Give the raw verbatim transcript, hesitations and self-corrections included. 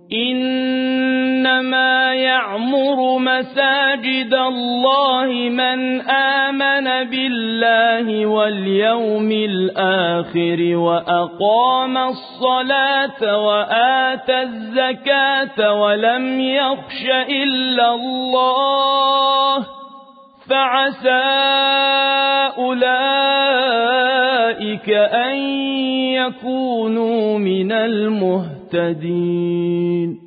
إنما يعمر مساجد الله من آمن بالله واليوم الآخر وأقام الصلاة وآتى الزكاة ولم يخش إلا الله فعسى أولئك أن يكونوا من المهتدين